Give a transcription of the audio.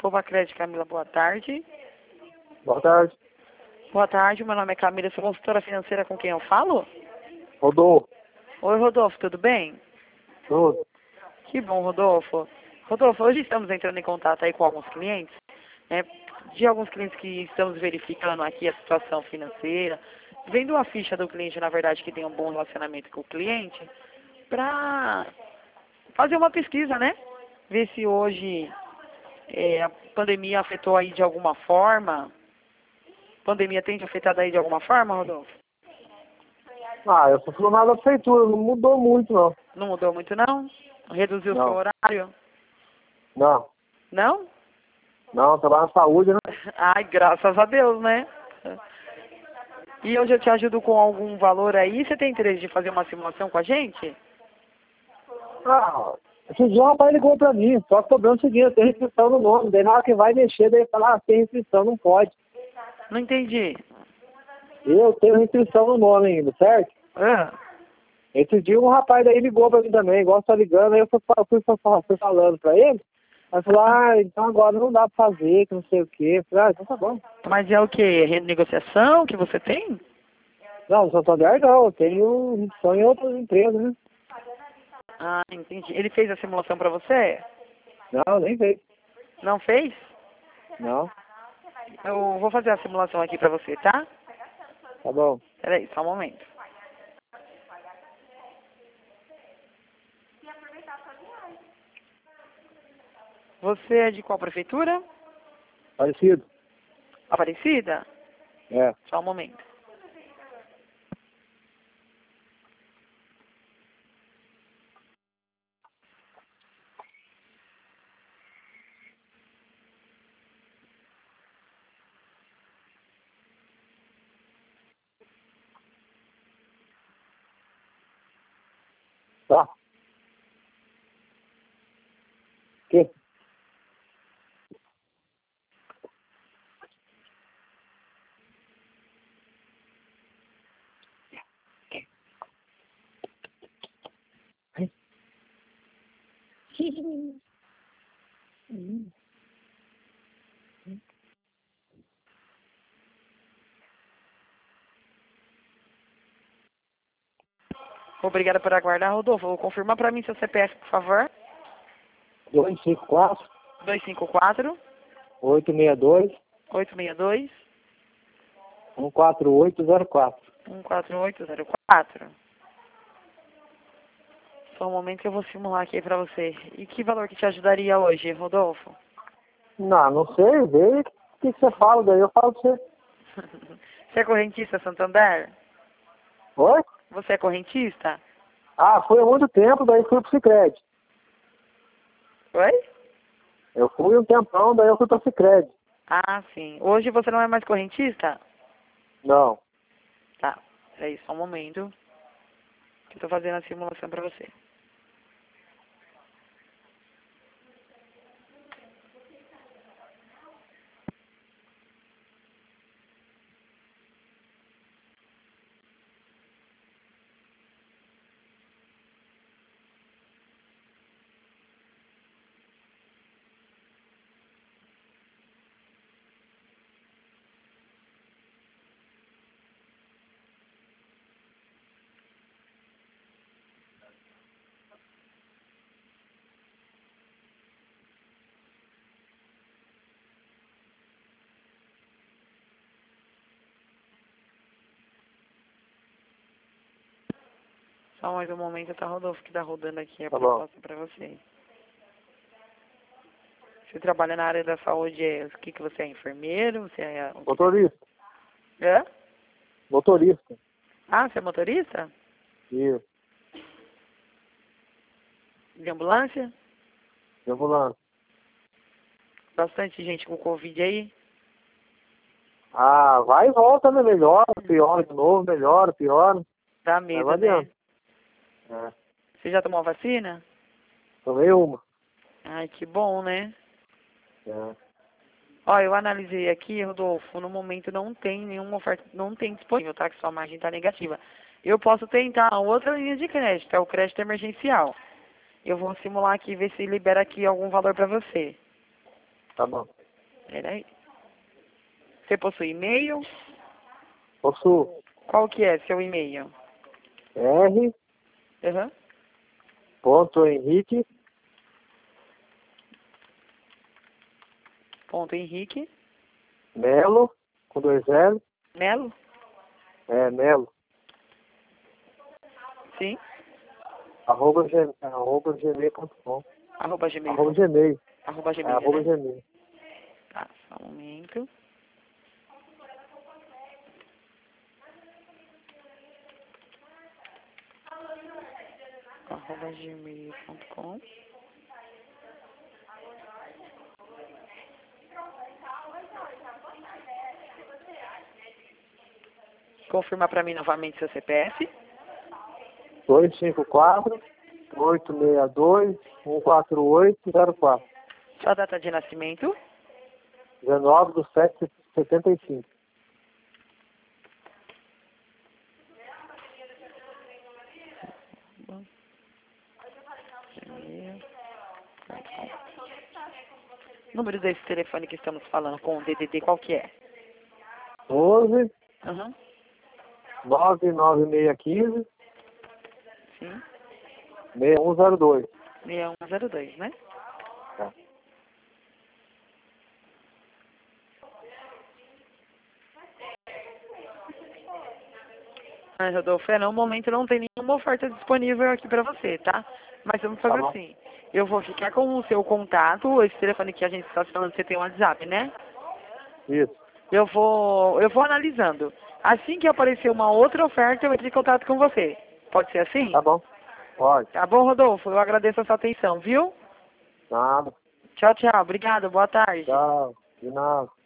Arroba Crédito Camila, boa tarde. Boa tarde. Boa tarde, meu nome é Camila, sou consultora financeira com quem eu falo? Rodolfo. Oi, Rodolfo, tudo bem? Tudo. Que bom, Rodolfo. Rodolfo, hoje estamos entrando em contato aí com alguns clientes, né? De alguns clientes que estamos verificando aqui a situação financeira, vendo a ficha do cliente, na verdade, que tem um bom relacionamento com o cliente, para fazer uma pesquisa, né? Ver se hoje a pandemia afetou aí de alguma forma. A pandemia tem te afetado aí de alguma forma, Rodolfo? Ah, eu sou funcionário da prefeitura, não mudou muito, não. Não mudou muito, não? Reduziu o seu Não. horário? Não. Não? Não, trabalho na saúde, né? Ai, graças a Deus, né? E hoje eu te ajudo com algum valor aí. Você tem interesse de fazer uma simulação com a gente? Ah, esse dia o rapaz ligou pra mim, só que o problema é o seguinte, tem restrição no nome, daí na hora que vai mexer, daí fala, tem restrição, não pode. Não entendi. Eu tenho restrição no nome ainda, certo? Ah, Esse dia um rapaz daí ligou pra mim também, igual você tá ligando, aí eu fui falando pra ele, aí falou, então agora não dá pra fazer, que não sei o quê. Eu falei, então tá bom. mas é o quê? Renegociação que você tem? Não, no Santander não, eu tenho restrição em outras empresas, né? Ah, entendi. Ele fez a simulação pra você? Não, nem veio. Não fez? Não, Eu vou fazer a simulação aqui pra você, tá? tá bom. Peraí, só um momento. Você é de qual prefeitura? Parecido? Aparecida? É. Só um momento. Tá. Que? Obrigada por aguardar, Rodolfo. Vou confirmar pra mim seu CPF, por favor. 254 254 862 862 14804. 14804. Só um momento que eu vou simular aqui pra você. E que valor que te ajudaria hoje, Rodolfo? Não sei, vê o que você fala, daí eu falo pra você. Você é correntista, Santander? Oi? Você é correntista? Ah, foi há muito tempo, daí fui pro Sicredi. Oi? Eu fui um tempão, daí eu fui pro Sicredi. Ah, sim. Hoje você não é mais correntista? Não. Tá. Peraí, só um momento. Que eu tô fazendo a simulação pra você. Só mais um momento, tá, Rodolfo, que tá rodando aqui a Tá bom. proposta pra você. Você trabalha na área da saúde, o que você é? Enfermeiro? Você é... Motorista. Hã? Motorista. Ah, você é motorista? Isso. De ambulância? De ambulância. Bastante gente com Covid aí? Ah, vai e volta, né? Melhora, piora de novo, melhora, piora. Dá Aí medo, vai né? adianta. É. Você já tomou a vacina? Tomei uma. Ai, que bom, né? É. Ó, eu analisei aqui, Rodolfo, no momento não tem nenhuma oferta, não tem disponível, tá? Que sua margem tá negativa. Eu posso tentar outra linha de crédito, é o crédito emergencial. Eu vou simular aqui, ver se libera aqui algum valor pra você. Tá bom. Peraí. Você possui e-mail? Possuo. Qual que é seu e-mail? R. Aham. Ponto Henrique. Ponto Henrique. Melo. Com 2 L. Melo? Melo. Sim. Arroba gmail.com. Arroba gmail. Arroba Gmail. Arroba É, gmail, arroba né? Gmail. Tá, só um momento. Arroba gmail.com. Confirma para mim novamente seu CPF. 254-862-14804. Sua data de nascimento. 19/7/75. Número desse telefone que estamos falando com o DDD, qual que é? 12 Aham. 99615 Sim. 6102. 6102, né? Tá. Rodolfo, no momento não tem nenhuma oferta disponível aqui para você, tá? Mas vamos Tá fazer bom. assim. Eu vou ficar com o seu contato, esse telefone que a gente está falando, você tem um WhatsApp, né? Isso. Eu vou analisando. Assim que aparecer uma outra oferta, eu entro em contato com você. Pode ser assim? Tá bom. Pode. Tá bom, Rodolfo? Eu agradeço a sua atenção, viu? Nada. Tchau, tchau. Obrigado. Boa tarde. Tchau. De nada.